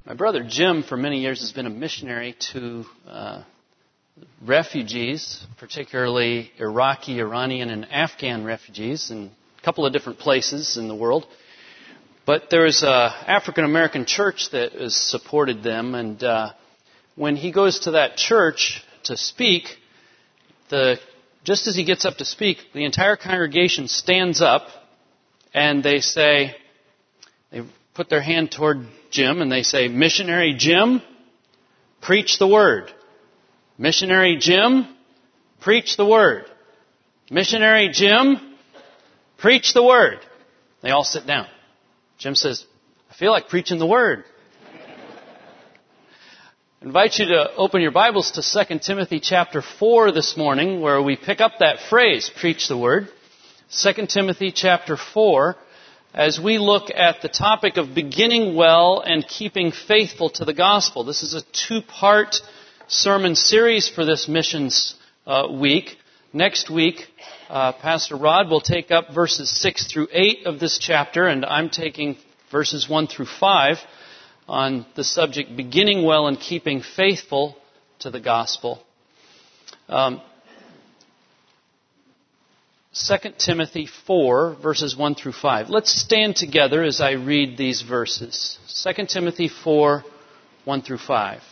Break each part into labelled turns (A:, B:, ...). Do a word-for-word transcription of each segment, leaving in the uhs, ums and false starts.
A: My brother Jim, for many years, has been a missionary to uh, refugees, particularly Iraqi, Iranian, and Afghan refugees in a couple of different places in the world. But there's an African-American church that has supported them, and uh, when he goes to that church to speak, the just as he gets up to speak, the entire congregation stands up, and they say, they put their hand toward Jim, and they say, "Missionary Jim, preach the word. Missionary Jim, preach the word. Missionary Jim, preach the word." They all sit down. Jim says, "I feel like preaching the word." I invite you to open your Bibles to Second Timothy chapter four this morning, where we pick up that phrase, preach the word. Second Timothy chapter four, as we look at the topic of beginning well and keeping faithful to the gospel. This is a two-part sermon series for this missions uh, week. Next week, uh, Pastor Rod will take up verses six through eight of this chapter, and I'm taking verses one through five on the subject, beginning well and keeping faithful to the gospel. Um, Second Timothy four, verses one through five. Let's stand together as I read these verses. Second Timothy four, one through five.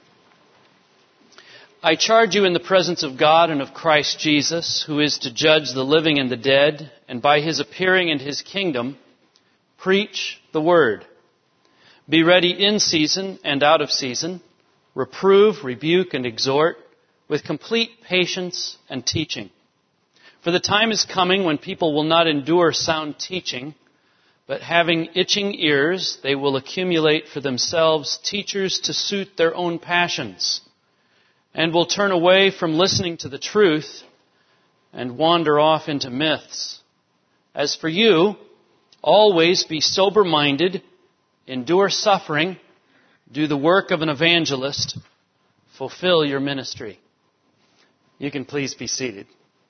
A: "I charge you in the presence of God and of Christ Jesus, who is to judge the living and the dead, and by His appearing in His kingdom, preach the word. Be ready in season and out of season. Reprove, rebuke, and exhort with complete patience and teaching. For the time is coming when people will not endure sound teaching, but having itching ears, they will accumulate for themselves teachers to suit their own passions, and will turn away from listening to the truth and wander off into myths. As for you, always be sober-minded, endure suffering, do the work of an evangelist, fulfill your ministry." You can please be seated.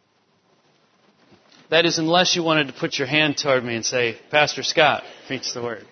A: That is, unless you wanted to put your hand toward me and say, "Pastor Scott, preach the word."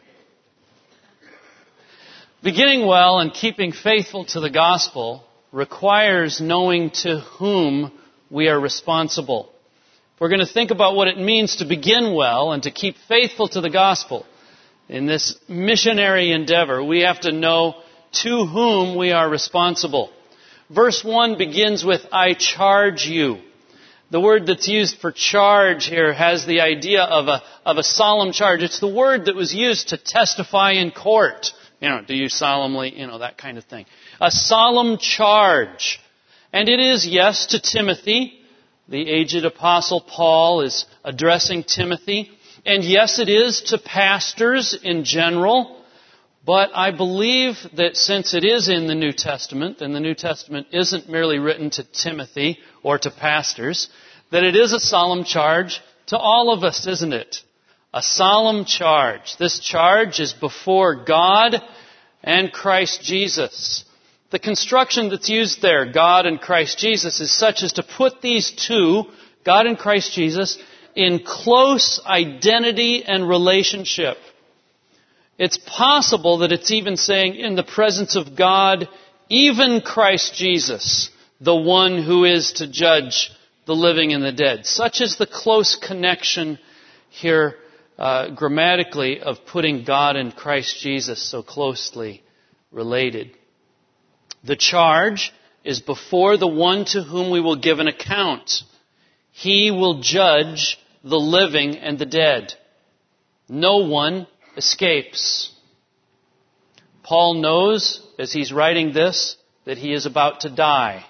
A: Beginning well and keeping faithful to the gospel requires knowing to whom we are responsible. If we're going to think about what it means to begin well and to keep faithful to the gospel in this missionary endeavor, we have to know to whom we are responsible. Verse one begins with, "I charge you." The word that's used for charge here has the idea of a, of a solemn charge. It's the word that was used to testify in court. You know, do you solemnly, you know, that kind of thing. A solemn charge. And it is, yes, to Timothy. The aged apostle Paul is addressing Timothy. And yes, it is to pastors in general. But I believe that since it is in the New Testament, and the New Testament isn't merely written to Timothy or to pastors, that it is a solemn charge to all of us, isn't it? A solemn charge. This charge is before God and Christ Jesus. The construction that's used there, God and Christ Jesus, is such as to put these two, God and Christ Jesus, in close identity and relationship. It's possible that it's even saying in the presence of God, even Christ Jesus, the one who is to judge the living and the dead. Such is the close connection here uh, grammatically of putting God and Christ Jesus so closely related. The charge is before the one to whom we will give an account. He will judge the living and the dead. No one escapes. Paul knows, as he's writing this, that he is about to die.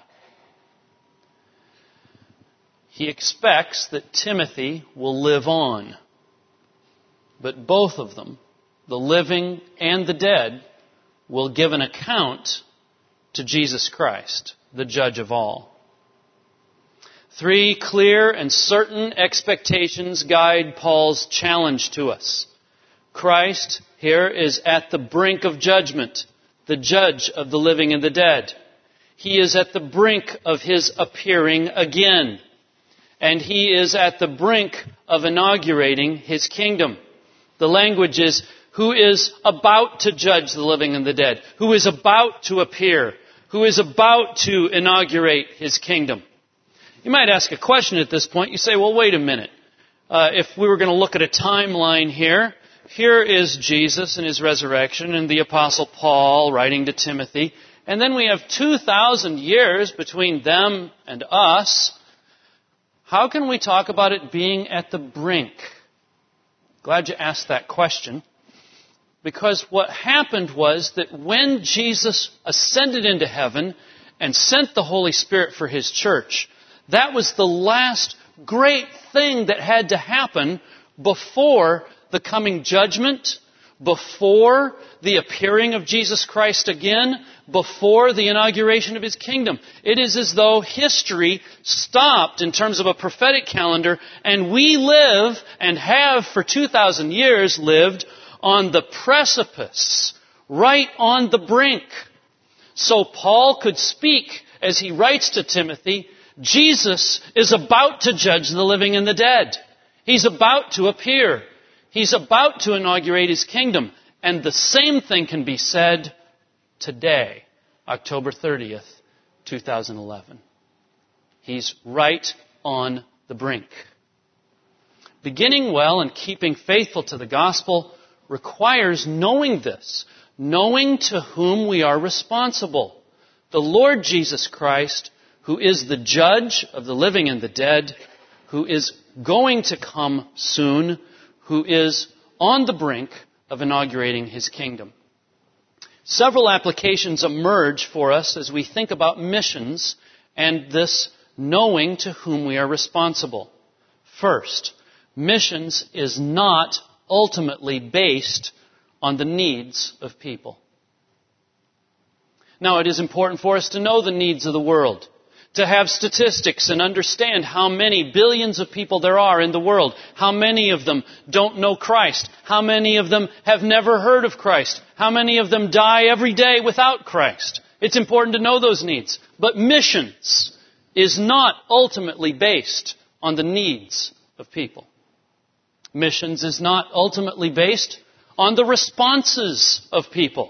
A: He expects that Timothy will live on. But both of them, the living and the dead, will give an account to Jesus Christ, the judge of all. Three clear and certain expectations guide Paul's challenge to us. Christ here is at the brink of judgment, the judge of the living and the dead. He is at the brink of His appearing again. And He is at the brink of inaugurating His kingdom. The language is who is about to judge the living and the dead, who is about to appear, who is about to inaugurate his kingdom. You might ask a question at this point. You say, well, wait a minute. Uh, if we were going to look at a timeline here, here is Jesus and his resurrection and the Apostle Paul writing to Timothy. And then we have two thousand years between them and us. How can we talk about it being at the brink? Glad you asked that question. Because what happened was that when Jesus ascended into heaven and sent the Holy Spirit for his church, that was the last great thing that had to happen before the coming judgment, before the appearing of Jesus Christ again, before the inauguration of his kingdom. It is as though history stopped in terms of a prophetic calendar, and we live and have for two thousand years lived on the precipice, right on the brink. So Paul could speak as he writes to Timothy, Jesus is about to judge the living and the dead. He's about to appear. He's about to inaugurate his kingdom. And the same thing can be said today, October thirtieth, two thousand eleven. He's right on the brink. Beginning well and keeping faithful to the gospel requires knowing this, knowing to whom we are responsible. The Lord Jesus Christ, who is the judge of the living and the dead, who is going to come soon, who is on the brink of inaugurating his kingdom. Several applications emerge for us as we think about missions and this knowing to whom we are responsible. First, missions is not ultimately based on the needs of people. Now, it is important for us to know the needs of the world, to have statistics and understand how many billions of people there are in the world, how many of them don't know Christ, how many of them have never heard of Christ, how many of them die every day without Christ. It's important to know those needs. But missions is not ultimately based on the needs of people. Missions is not ultimately based on the responses of people.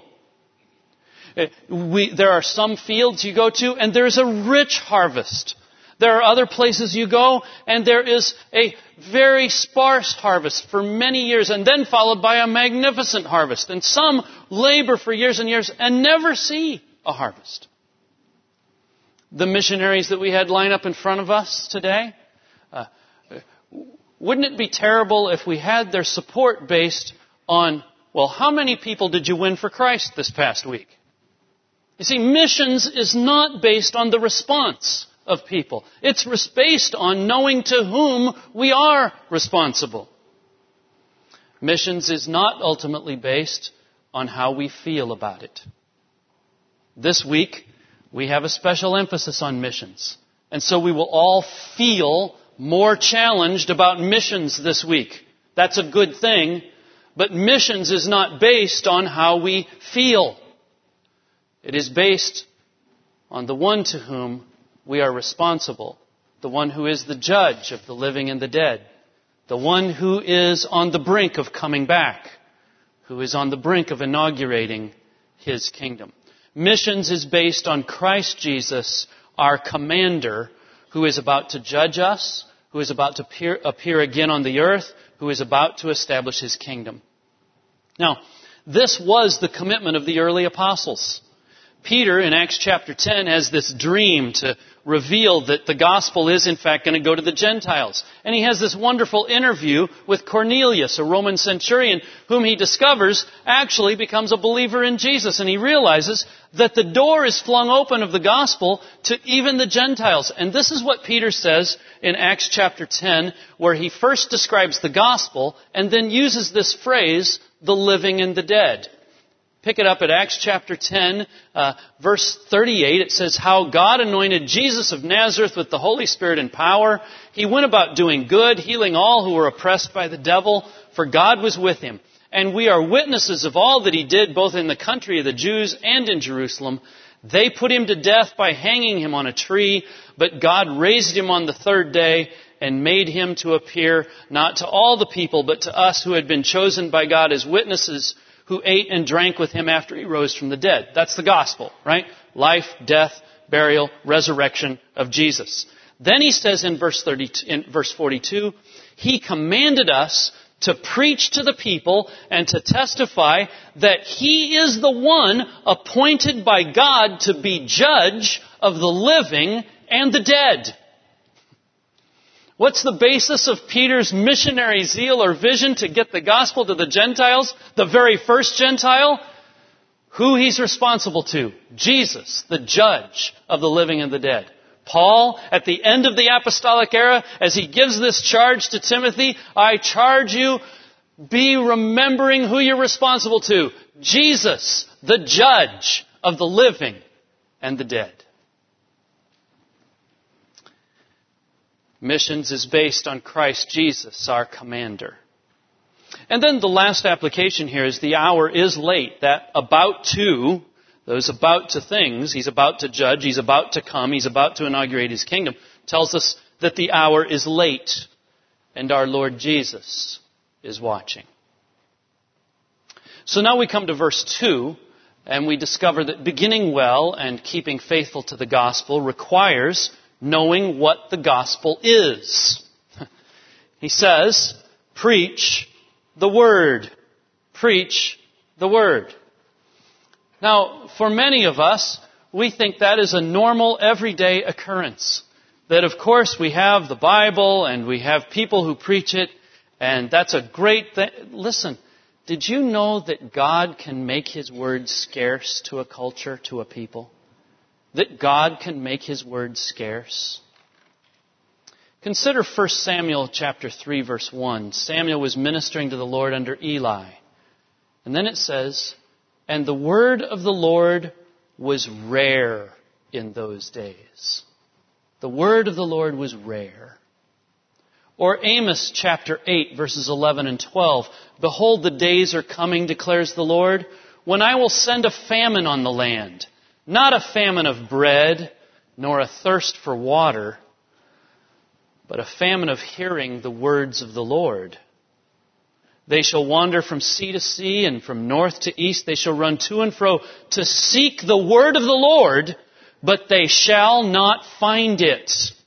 A: We, there are some fields you go to and there's a rich harvest. There are other places you go and there is a very sparse harvest for many years and then followed by a magnificent harvest. And some labor for years and years and never see a harvest. The missionaries that we had line up in front of us today, uh, wouldn't it be terrible if we had their support based on, well, how many people did you win for Christ this past week? You see, missions is not based on the response of people. It's based on knowing to whom we are responsible. Missions is not ultimately based on how we feel about it. This week, we have a special emphasis on missions. And so we will all feel more challenged about missions this week. That's a good thing. But missions is not based on how we feel. It is based on the one to whom we are responsible, the one who is the judge of the living and the dead, the one who is on the brink of coming back, who is on the brink of inaugurating his kingdom. Missions is based on Christ Jesus, our commander, who is about to judge us, who is about to appear, appear again on the earth, who is about to establish his kingdom. Now, this was the commitment of the early apostles. Peter, in Acts chapter ten, has this dream to reveal that the gospel is, in fact, going to go to the Gentiles. And he has this wonderful interview with Cornelius, a Roman centurion, whom he discovers actually becomes a believer in Jesus. And he realizes that the door is flung open of the gospel to even the Gentiles. And this is what Peter says in Acts chapter ten, where he first describes the gospel and then uses this phrase, the living and the dead. Pick it up at Acts chapter ten, uh, verse thirty-eight. It says, how God anointed Jesus of Nazareth with the Holy Spirit and power. He went about doing good, healing all who were oppressed by the devil, for God was with him. And we are witnesses of all that he did, both in the country of the Jews and in Jerusalem. They put him to death by hanging him on a tree, but God raised him on the third day, and made him to appear not to all the people, but to us who had been chosen by God as witnesses, who ate and drank with him after he rose from the dead. That's the gospel, right? Life, death, burial, resurrection of Jesus. Then he says in verse thirty, in verse forty-two, he commanded us to preach to the people and to testify that he is the one appointed by God to be judge of the living and the dead. What's the basis of Peter's missionary zeal or vision to get the gospel to the Gentiles? The very first Gentile? Who he's responsible to? Jesus, the judge of the living and the dead. Paul, at the end of the apostolic era, as he gives this charge to Timothy, I charge you, be remembering who you're responsible to. Jesus, the judge of the living and the dead. Missions is based on Christ Jesus, our commander. And then the last application here is the hour is late. That about to, those about to things, he's about to judge, he's about to come, he's about to inaugurate his kingdom, tells us that the hour is late and our Lord Jesus is watching. So now we come to verse two and we discover that beginning well and keeping faithful to the gospel requires knowing what the gospel is. He says, preach the word. Preach the word. Now, for many of us, we think that is a normal, everyday occurrence. That, of course, we have the Bible and we have people who preach it, and that's a great thing. Listen, did you know that God can make his word scarce to a culture, to a people? That God can make his word scarce? Consider First Samuel chapter three, verse one. Samuel was ministering to the Lord under Eli. And then it says, and the word of the Lord was rare in those days. The word of the Lord was rare. Or Amos chapter eight, verses eleven and twelve. Behold, the days are coming, declares the Lord, when I will send a famine on the land. Not a famine of bread, nor a thirst for water, but a famine of hearing the words of the Lord. They shall wander from sea to sea, and from north to east they shall run to and fro to seek the word of the Lord, but they shall not find it.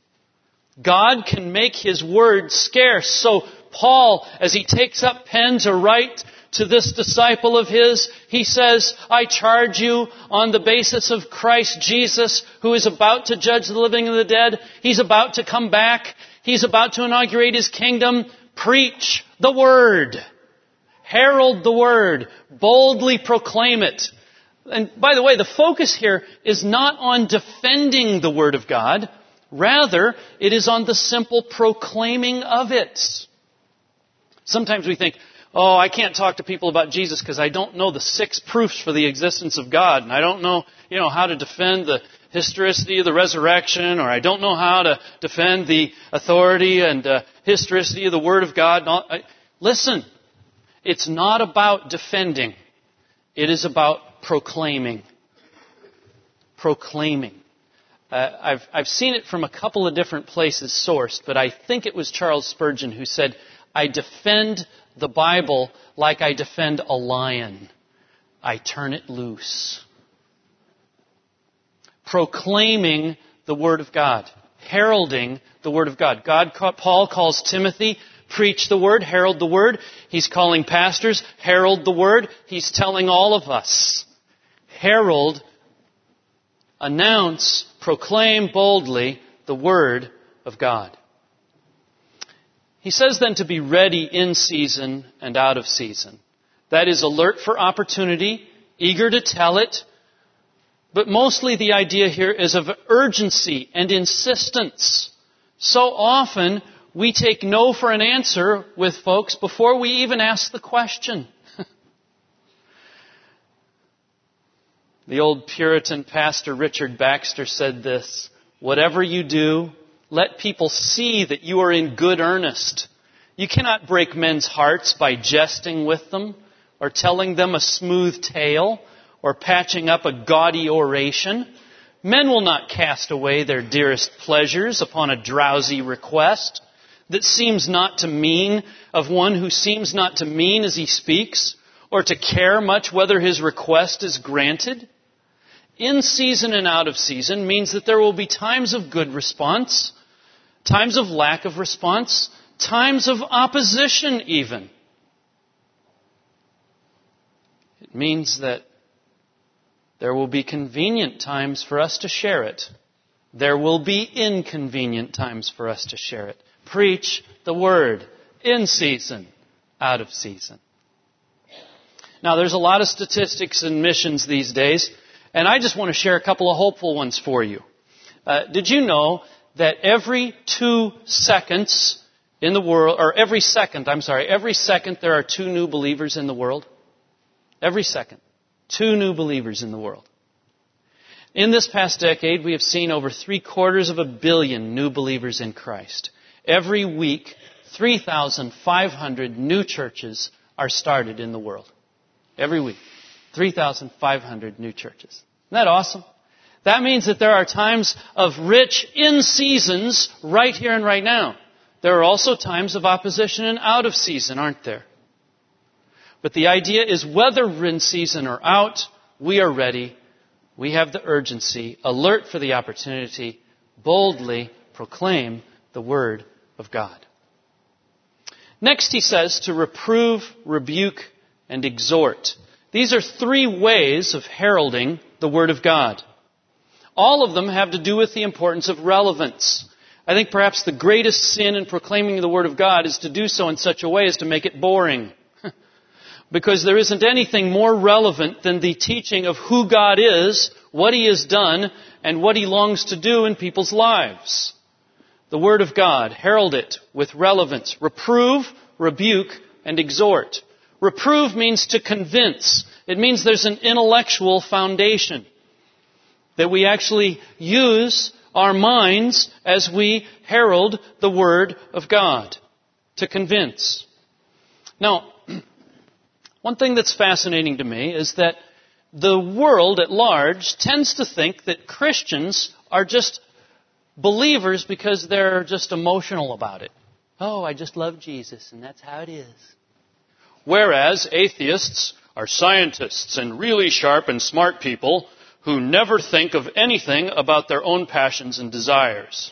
A: God can make his word scarce. So Paul, as he takes up pen to write to this disciple of his, he says, I charge you on the basis of Christ Jesus, who is about to judge the living and the dead. He's about to come back. He's about to inaugurate his kingdom. Preach the word. Herald the word. Boldly proclaim it. And by the way, the focus here is not on defending the word of God. Rather, it is on the simple proclaiming of it. Sometimes we think, oh, I can't talk to people about Jesus because I don't know the six proofs for the existence of God. And I don't know, you know, how to defend the historicity of the resurrection, or I don't know how to defend the authority and uh, historicity of the Word of God. I, listen, it's not about defending. It is about proclaiming. Proclaiming. Uh, I've, I've seen it from a couple of different places sourced, but I think it was Charles Spurgeon who said, I defend the Bible like I defend a lion. I turn it loose. Proclaiming the Word of God. Heralding the Word of God. God, Paul calls Timothy, preach the Word, herald the Word. He's calling pastors, herald the Word. He's telling all of us, herald, announce, proclaim boldly the Word of God. He says then to be ready in season and out of season. That is, alert for opportunity, eager to tell it. But mostly the idea here is of urgency and insistence. So often we take no for an answer with folks before we even ask the question. The old Puritan pastor Richard Baxter said this, whatever you do, let people see that you are in good earnest. You cannot break men's hearts by jesting with them or telling them a smooth tale or patching up a gaudy oration. Men will not cast away their dearest pleasures upon a drowsy request. that seems not to mean, of one who seems not to mean as he speaks, or to care much whether his request is granted? In season and out of season means that there will be times of good response, times of lack of response, times of opposition even. It means that there will be convenient times for us to share it. There will be inconvenient times for us to share it. Preach the word in season, out of season. Now, there's a lot of statistics in missions these days, and I just want to share a couple of hopeful ones for you. Uh, did you know that every two seconds in the world, or every second, I'm sorry, every second there are two new believers in the world? Every second. Two new believers in the world. In this past decade, we have seen over three quarters of a billion new believers in Christ. Every week, three thousand five hundred new churches are started in the world. Every week, three thousand five hundred new churches. Isn't that awesome? That means that there are times of rich in seasons right here and right now. There are also times of opposition and out of season, aren't there? But the idea is whether in season or out, we are ready. We have the urgency, alert for the opportunity, boldly proclaim the word of God. Next, he says to reprove, rebuke, and exhort. These are three ways of heralding the word of God. All of them have to do with the importance of relevance. I think perhaps the greatest sin in proclaiming the word of God is to do so in such a way as to make it boring. Because there isn't anything more relevant than the teaching of who God is, what He has done, and what He longs to do in people's lives. The Word of God, herald it with relevance. Reprove, rebuke, and exhort. Reprove means to convince. It means there's an intellectual foundation. That we actually use our minds as we herald the Word of God. To convince. Now, one thing that's fascinating to me is that the world at large tends to think that Christians are just believers because they're just emotional about it. Oh, I just love Jesus, and that's how it is. Whereas atheists are scientists and really sharp and smart people who never think of anything about their own passions and desires.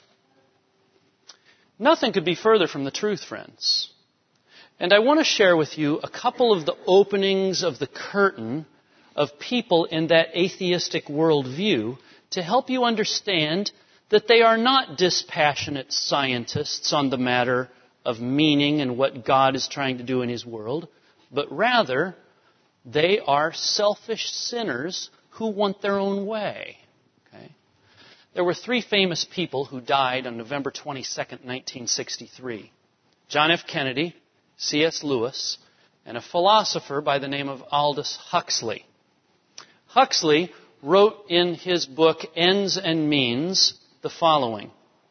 A: Nothing could be further from the truth, friends. And I want to share with you a couple of the openings of the curtain of people in that atheistic worldview to help you understand that they are not dispassionate scientists on the matter of meaning and what God is trying to do in His world, but rather they are selfish sinners who want their own way. Okay? There were three famous people who died on November twenty-second, nineteen sixty-three. John F. Kennedy, C S Lewis, and a philosopher by the name of Aldous Huxley. Huxley wrote in his book, Ends and Means, the following.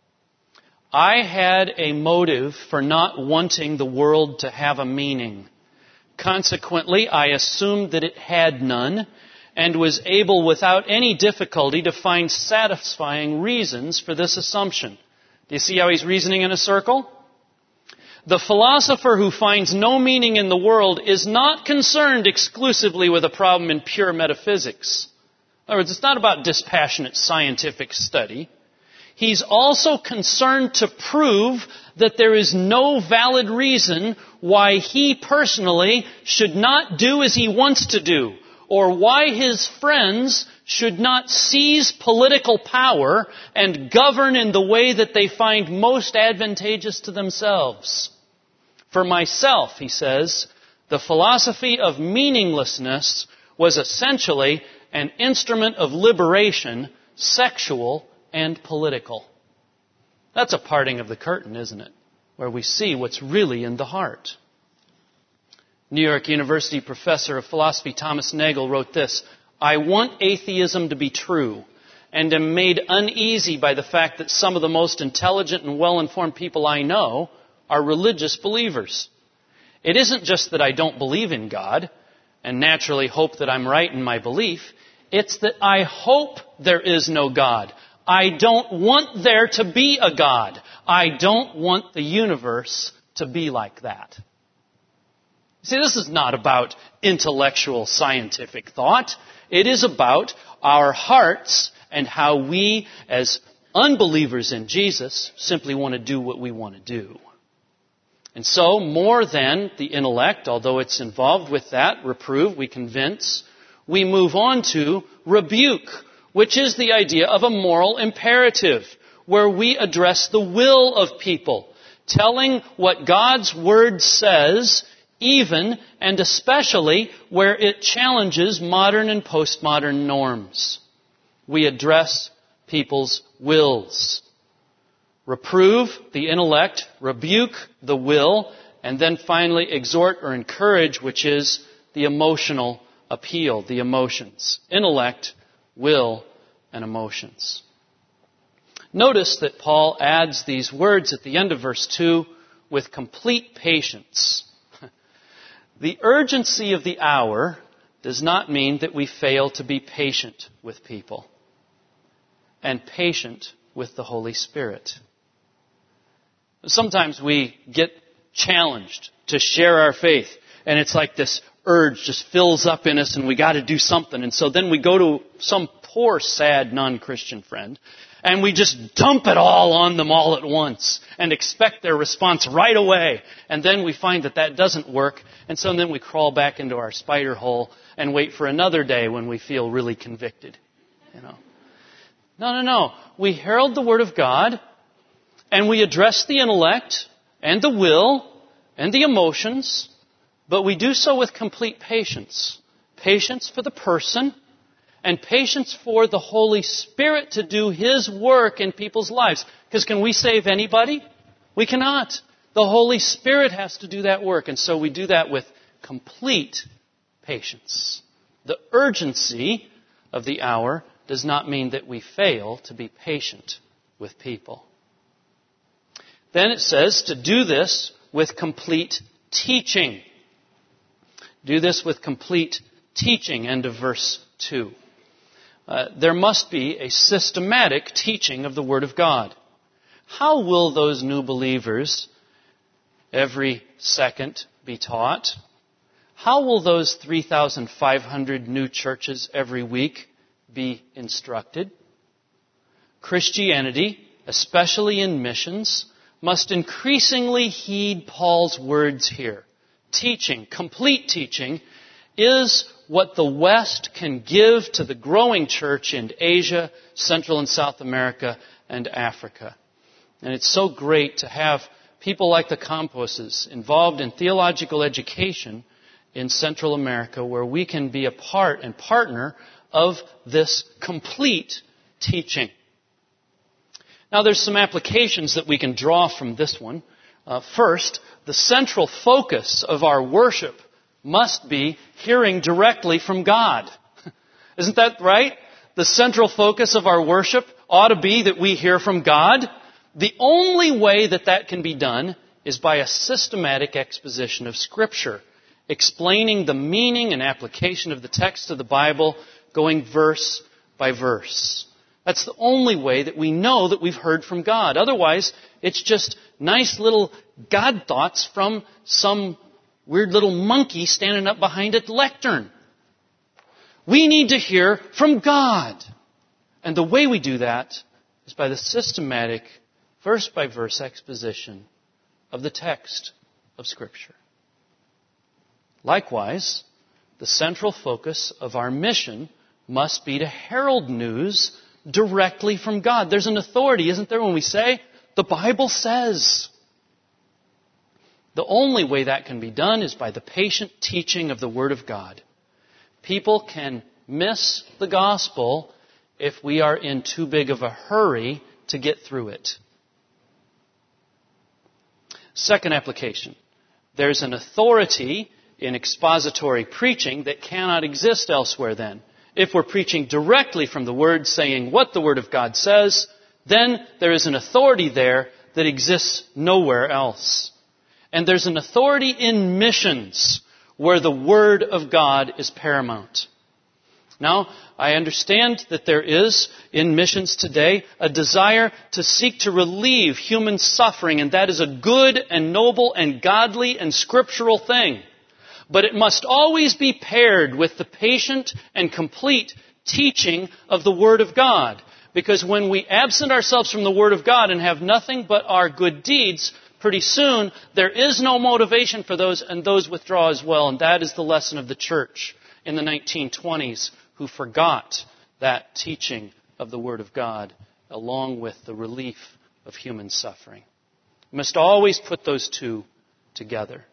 A: I had a motive for not wanting the world to have a meaning. Consequently, I assumed that it had none and was able without any difficulty to find satisfying reasons for this assumption. Do you see how he's reasoning in a circle? The philosopher who finds no meaning in the world is not concerned exclusively with a problem in pure metaphysics. In other words, it's not about dispassionate scientific study. He's also concerned to prove that there is no valid reason why he personally should not do as he wants to do, or why his friends should not seize political power and govern in the way that they find most advantageous to themselves. For myself, he says, the philosophy of meaninglessness was essentially an instrument of liberation, sexual and political. That's a parting of the curtain, isn't it? Where we see what's really in the heart. New York University professor of philosophy Thomas Nagel wrote this, I want atheism to be true and am made uneasy by the fact that some of the most intelligent and well-informed people I know are religious believers. It isn't just that I don't believe in God and naturally hope that I'm right in my belief. It's that I hope there is no God. I don't want there to be a God. I don't want the universe to be like that. See, this is not about intellectual scientific thought. It is about our hearts and how we, as unbelievers in Jesus, simply want to do what we want to do. And so, more than the intellect, although it's involved with that, reprove, we convince, we move on to rebuke, which is the idea of a moral imperative, where we address the will of people, telling what God's Word says, even and especially where it challenges modern and postmodern norms. We address people's wills. Reprove the intellect, rebuke the will, and then finally exhort or encourage, which is the emotional appeal, the emotions. Intellect, will, and emotions. Notice that Paul adds these words at the end of verse two, with complete patience. The urgency of the hour does not mean that we fail to be patient with people and patient with the Holy Spirit. Sometimes we get challenged to share our faith, and it's like this urge just fills up in us and we got to do something. And so then we go to some poor, sad, non-Christian friend and we just dump it all on them all at once and expect their response right away. And then we find that that doesn't work. And so then we crawl back into our spider hole and wait for another day when we feel really convicted. You know. No, no, no. We herald the Word of God and we address the intellect and the will and the emotions, but we do so with complete patience. Patience for the person and patience for the Holy Spirit to do His work in people's lives. Because can we save anybody? We cannot. The Holy Spirit has to do that work. And so we do that with complete patience. The urgency of the hour does not mean that we fail to be patient with people. Then it says to do this with complete teaching. Do this with complete teaching. End of verse two. Uh, there must be a systematic teaching of the Word of God. How will those new believers every second be taught? How will those three thousand five hundred new churches every week be instructed? Christianity, especially in missions, must increasingly heed Paul's words here. Teaching, complete teaching, is what the West can give to the growing church in Asia, Central and South America, and Africa. And it's so great to have people like the Camposes involved in theological education in Central America, where we can be a part and partner of this complete teaching. Now, there's some applications that we can draw from this one. Uh, first, the central focus of our worship must be hearing directly from God. Isn't that right? The central focus of our worship ought to be that we hear from God. The only way that that can be done is by a systematic exposition of Scripture, explaining the meaning and application of the text of the Bible, going verse by verse. That's the only way that we know that we've heard from God. Otherwise, it's just nice little God thoughts from some weird little monkey standing up behind a lectern. We need to hear from God. And the way we do that is by the systematic, verse-by-verse exposition of the text of Scripture. Likewise, the central focus of our mission must be to herald news directly from God. There's an authority, isn't there, when we say, the Bible says. The only way that can be done is by the patient teaching of the Word of God. People can miss the gospel if we are in too big of a hurry to get through it. Second application. There's an authority in expository preaching that cannot exist elsewhere then. If we're preaching directly from the Word, saying what the Word of God says, then there is an authority there that exists nowhere else. And there's an authority in missions where the Word of God is paramount. Now, I understand that there is, in missions today, a desire to seek to relieve human suffering, and that is a good and noble and godly and scriptural thing. But it must always be paired with the patient and complete teaching of the Word of God. Because when we absent ourselves from the Word of God and have nothing but our good deeds, pretty soon there is no motivation for those, and those withdraw as well. And that is the lesson of the church in the nineteen twenties, who forgot that teaching of the Word of God along with the relief of human suffering. We must always put those two together.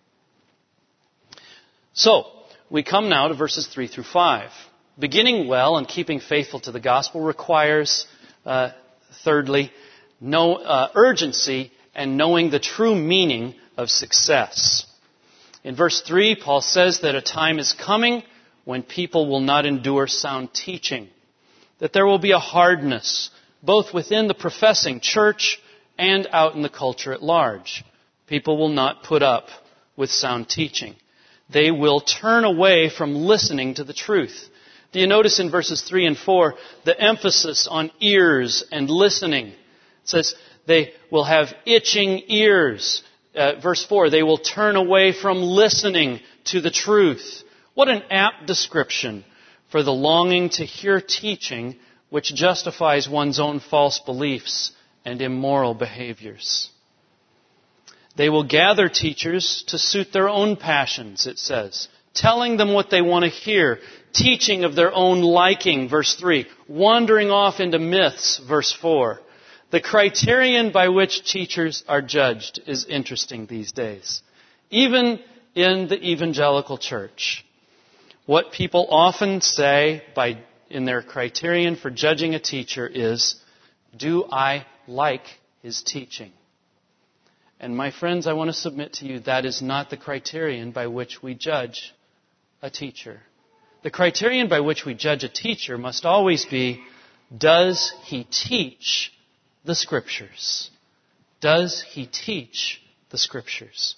A: So, we come now to verses three through five. Beginning well and keeping faithful to the gospel requires, uh, thirdly, no uh, urgency and knowing the true meaning of success. In verse three, Paul says that a time is coming when people will not endure sound teaching, that there will be a hardness, both within the professing church and out in the culture at large. People will not put up with sound teaching. They will turn away from listening to the truth. Do you notice in verses three and four the emphasis on ears and listening? It says they will have itching ears. Uh, verse four, they will turn away from listening to the truth. What an apt description for the longing to hear teaching which justifies one's own false beliefs and immoral behaviors. They will gather teachers to suit their own passions, it says, telling them what they want to hear, teaching of their own liking, verse three, wandering off into myths, verse four. The criterion by which teachers are judged is interesting these days, even in the evangelical church. What people often say by in their criterion for judging a teacher is, do I like his teaching? And my friends, I want to submit to you that is not the criterion by which we judge a teacher. The criterion by which we judge a teacher must always be, does he teach the Scriptures? Does he teach the Scriptures?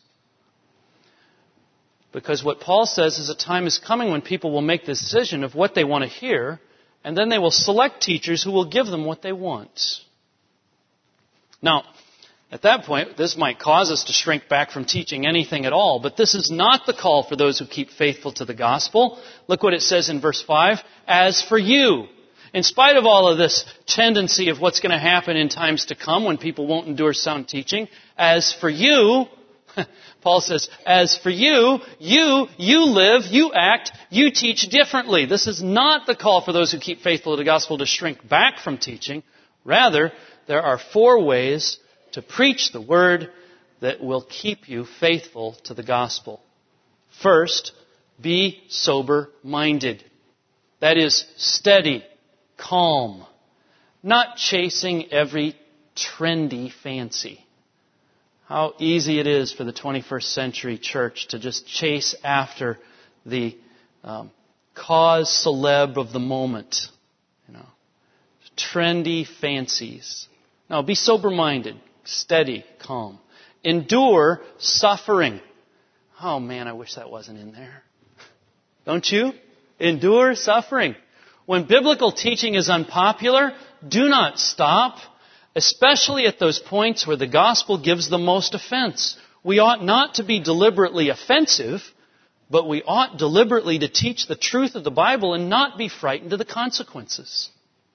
A: Because what Paul says is a time is coming when people will make the decision of what they want to hear, and then they will select teachers who will give them what they want. Now, at that point, this might cause us to shrink back from teaching anything at all, but this is not the call for those who keep faithful to the gospel. Look what it says in verse five. As for you, in spite of all of this tendency of what's going to happen in times to come when people won't endure sound teaching, as for you, Paul says, as for you, you, you live, you act, you teach differently. This is not the call for those who keep faithful to the gospel to shrink back from teaching. Rather, there are four ways to preach the word that will keep you faithful to the gospel. First, be sober-minded. That is, steady, calm, not chasing every trendy fancy. How easy it is for the twenty-first century church to just chase after the um, cause celeb of the moment. You know, trendy fancies. No, be sober-minded, steady, calm. Endure suffering. Oh man, I wish that wasn't in there. Don't you? Endure suffering. When biblical teaching is unpopular, do not stop. Especially at those points where the gospel gives the most offense. We ought not to be deliberately offensive, but we ought deliberately to teach the truth of the Bible and not be frightened of the consequences.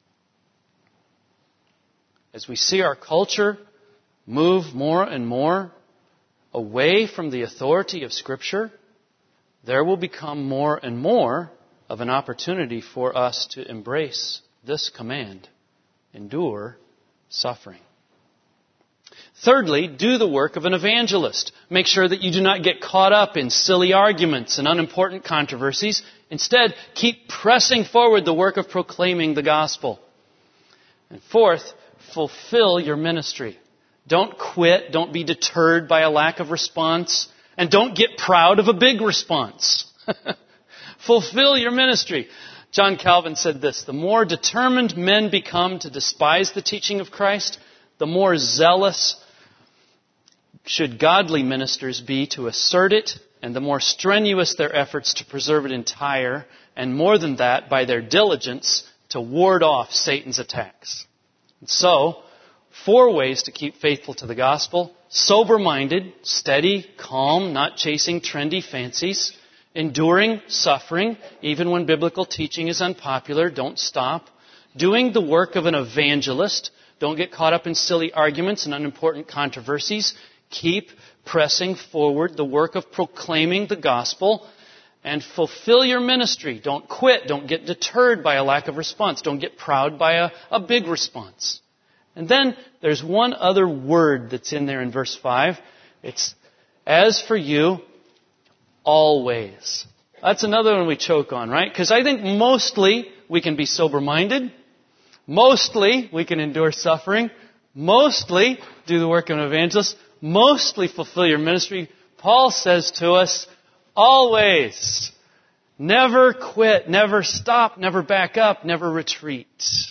A: As we see our culture move more and more away from the authority of Scripture, there will become more and more of an opportunity for us to embrace this command. Endure suffering. Thirdly, do the work of an evangelist. Make sure that you do not get caught up in silly arguments and unimportant controversies. Instead, keep pressing forward the work of proclaiming the gospel. And fourth, fulfill your ministry. Don't quit. Don't be deterred by a lack of response. And don't get proud of a big response. Fulfill your ministry. John Calvin said this, the more determined men become to despise the teaching of Christ, the more zealous should godly ministers be to assert it, and the more strenuous their efforts to preserve it entire, and more than that, by their diligence to ward off Satan's attacks. And so, four ways to keep faithful to the gospel: sober-minded, steady, calm, not chasing trendy fancies, enduring suffering, even when biblical teaching is unpopular, don't stop, doing the work of an evangelist, don't get caught up in silly arguments and unimportant controversies, keep pressing forward the work of proclaiming the gospel, and fulfill your ministry. Don't quit. Don't get deterred by a lack of response. Don't get proud by a, a big response. And then there's one other word that's in there in verse five. It's, as for you, always. That's another one we choke on, right? Because I think mostly we can be sober-minded. Mostly we can endure suffering. Mostly do the work of an evangelist. Mostly fulfill your ministry. Paul says to us, always. Never quit, never stop, never back up, never retreat.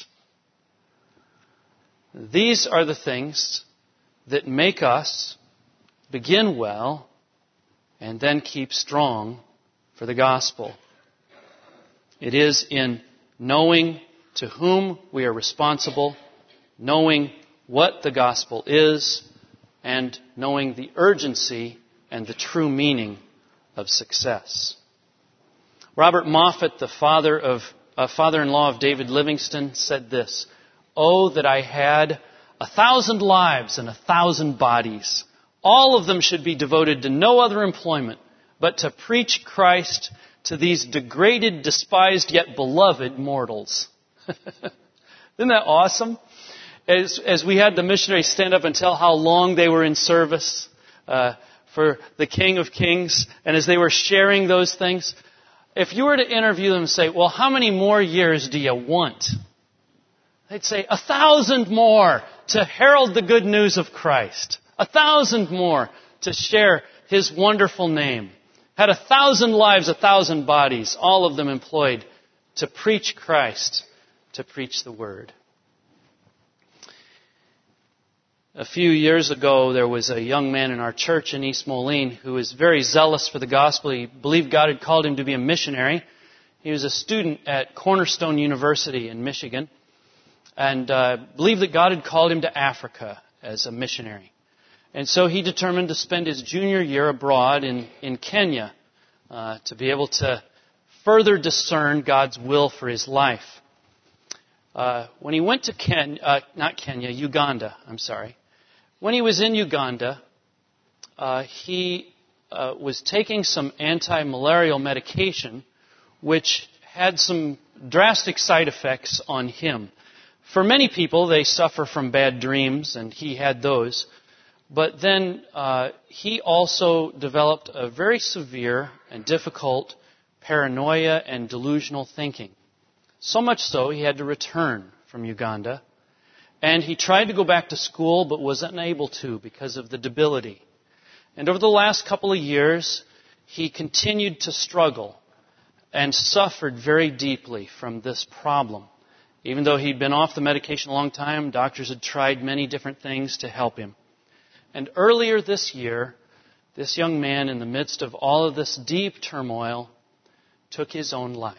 A: These are the things that make us begin well and then keep strong for the gospel. It is in knowing to whom we are responsible, knowing what the gospel is, and knowing the urgency and the true meaning of success. Robert Moffat, the father of uh, father-in-law of David Livingstone, said this: "Oh, that I had a thousand lives and a thousand bodies. All of them should be devoted to no other employment but to preach Christ to these degraded, despised, yet beloved mortals." Isn't that awesome? As, as we had the missionaries stand up and tell how long they were in service uh, for the King of Kings, and as they were sharing those things, if you were to interview them and say, well, how many more years do you want? They'd say, a thousand more to herald the good news of Christ. A thousand more to share His wonderful name. Had a thousand lives, a thousand bodies, all of them employed to preach Christ, to preach the Word. A few years ago, there was a young man in our church in East Moline who was very zealous for the gospel. He believed God had called him to be a missionary. He was a student at Cornerstone University in Michigan and uh, believed that God had called him to Africa as a missionary. And so he determined to spend his junior year abroad in, in Kenya uh, to be able to further discern God's will for his life. Uh, when he went to Kenya, uh, not Kenya, Uganda, I'm sorry. When he was in Uganda, uh, he uh, was taking some anti-malarial medication, which had some drastic side effects on him. For many people, they suffer from bad dreams, and he had those. But then uh, he also developed a very severe and difficult paranoia and delusional thinking. So much so, he had to return from Uganda. And he tried to go back to school, but was unable to because of the debility. And over the last couple of years, he continued to struggle and suffered very deeply from this problem. Even though he'd been off the medication a long time, doctors had tried many different things to help him. And earlier this year, this young man, in the midst of all of this deep turmoil, took his own life.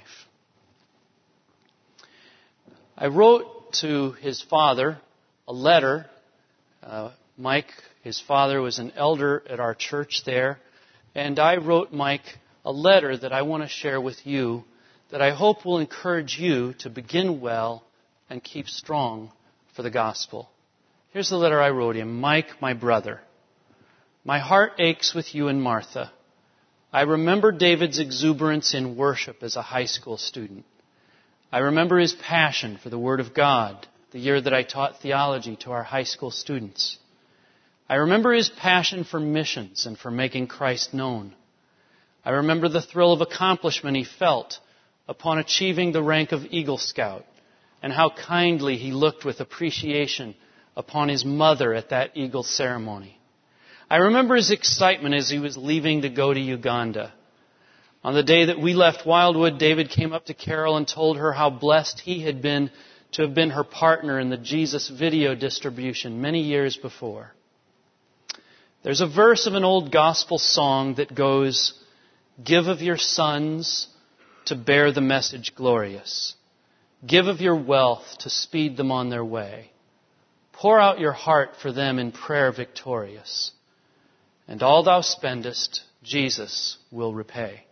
A: I wrote to his father a letter. Uh, Mike, his father, was an elder at our church there. And I wrote Mike a letter that I want to share with you that I hope will encourage you to begin well and keep strong for the gospel. Here's the letter I wrote him. Mike, my brother, my heart aches with you and Martha. I remember David's exuberance in worship as a high school student. I remember his passion for the Word of God the year that I taught theology to our high school students. I remember his passion for missions and for making Christ known. I remember the thrill of accomplishment he felt upon achieving the rank of Eagle Scout and how kindly he looked with appreciation upon his mother at that Eagle ceremony. I remember his excitement as he was leaving to go to Uganda. On the day that we left Wildwood, David came up to Carol and told her how blessed he had been to have been her partner in the Jesus video distribution many years before. There's a verse of an old gospel song that goes, "Give of your sons to bear the message glorious. Give of your wealth to speed them on their way. Pour out your heart for them in prayer victorious. And all thou spendest, Jesus will repay.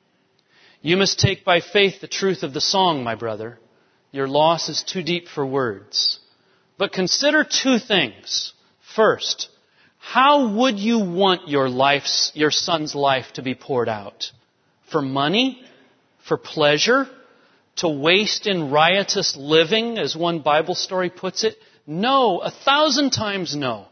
A: You must take by faith the truth of the song, my brother. Your loss is too deep for words. But consider two things. First, how would you want your life's, your son's life to be poured out? For money? For pleasure? To waste in riotous living, as one Bible story puts it? No, a thousand times no.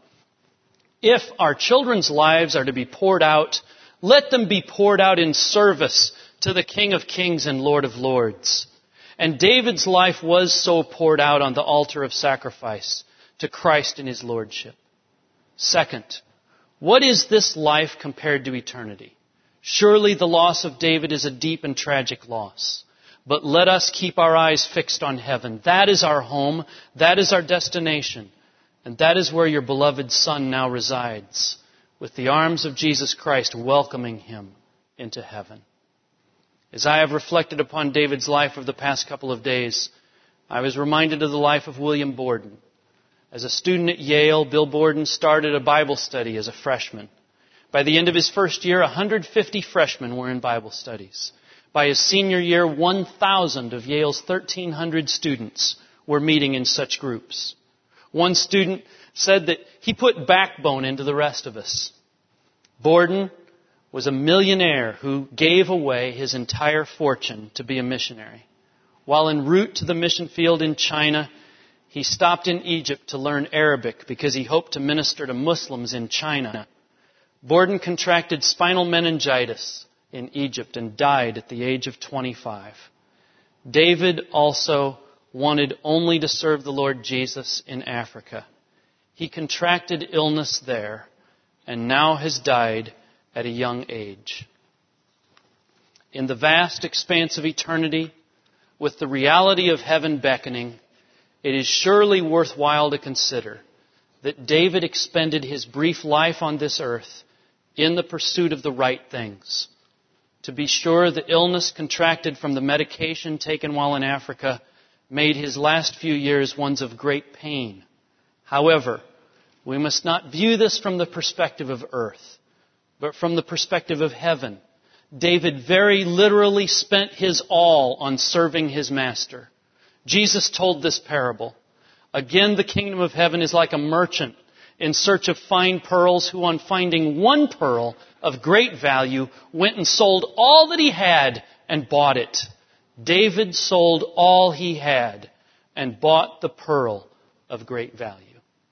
A: If our children's lives are to be poured out, let them be poured out in service to the King of Kings and Lord of Lords. And David's life was so poured out on the altar of sacrifice to Christ in His Lordship. Second, what is this life compared to eternity? Surely the loss of David is a deep and tragic loss. But let us keep our eyes fixed on heaven. That is our home. That is our destination. And that is where your beloved Son now resides, with the arms of Jesus Christ welcoming Him into heaven. As I have reflected upon David's life over the past couple of days, I was reminded of the life of William Borden. As a student at Yale, Bill Borden started a Bible study as a freshman. By the end of his first year, one hundred fifty freshmen were in Bible studies. By his senior year, one thousand of Yale's thirteen hundred students were meeting in such groups. One student said that he put backbone into the rest of us. Borden was a millionaire who gave away his entire fortune to be a missionary. While en route to the mission field in China, he stopped in Egypt to learn Arabic because he hoped to minister to Muslims in China. Borden contracted spinal meningitis in Egypt and died at the age of twenty-five. David also wanted only to serve the Lord Jesus in Africa. He contracted illness there and now has died at a young age. In the vast expanse of eternity, with the reality of heaven beckoning, it is surely worthwhile to consider that David expended his brief life on this earth in the pursuit of the right things. To be sure, the illness contracted from the medication taken while in Africa made his last few years ones of great pain. However, we must not view this from the perspective of earth, but from the perspective of heaven. David very literally spent his all on serving his master. Jesus told this parable. Again, the kingdom of heaven is like a merchant in search of fine pearls who, on finding one pearl of great value, went and sold all that he had and bought it. David sold all he had and bought the pearl of great value.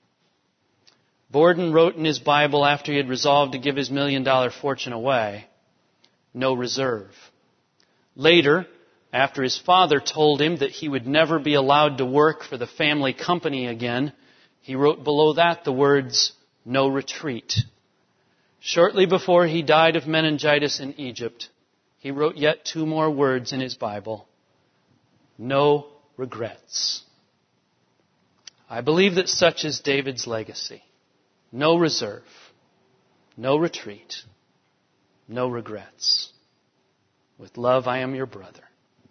A: Borden wrote in his Bible after he had resolved to give his million dollar fortune away, no reserve. Later, after his father told him that he would never be allowed to work for the family company again, he wrote below that the words, no retreat. Shortly before he died of meningitis in Egypt, he wrote yet two more words in his Bible, no regrets. I believe that such is David's legacy. No reserve, no retreat, no regrets. With love, I am your brother.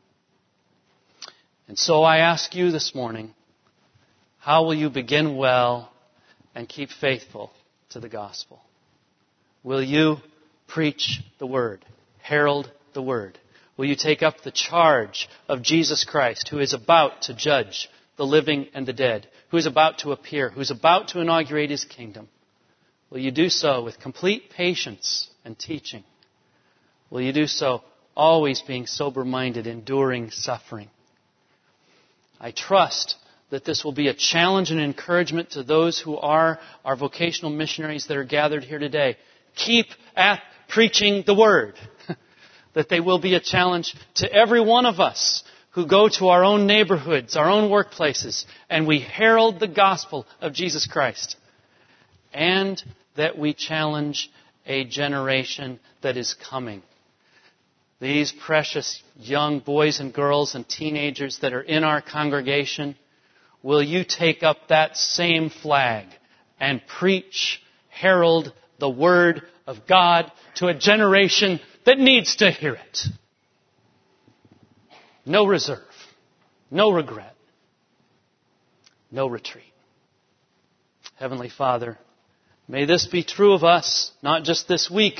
A: And so I ask you this morning, how will you begin well and keep faithful to the gospel? Will you preach the word, herald the word? Will you take up the charge of Jesus Christ, who is about to judge the living and the dead, who is about to appear, who is about to inaugurate His kingdom? Will you do so with complete patience and teaching? Will you do so always being sober-minded, enduring suffering? I trust that this will be a challenge and encouragement to those who are our vocational missionaries that are gathered here today. Keep at preaching the word. That they will be a challenge to every one of us who go to our own neighborhoods, our own workplaces, and we herald the gospel of Jesus Christ. And that we challenge a generation that is coming. These precious young boys and girls and teenagers that are in our congregation, will you take up that same flag and preach, herald the word of God to a generation that needs to hear it? no reserve, no regret, no retreat. Heavenly Father, may this be true of us, not just this week,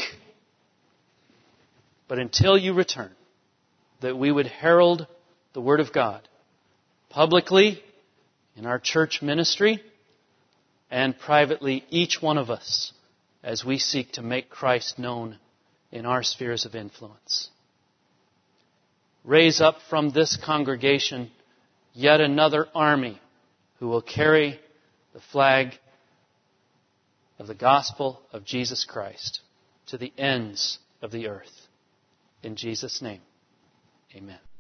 A: but until you return, that we would herald the Word of God publicly in our church ministry and privately, each one of us, as we seek to make Christ known in our spheres of influence. Raise up from this congregation yet another army who will carry the flag of the gospel of Jesus Christ to the ends of the earth. In Jesus' name, amen.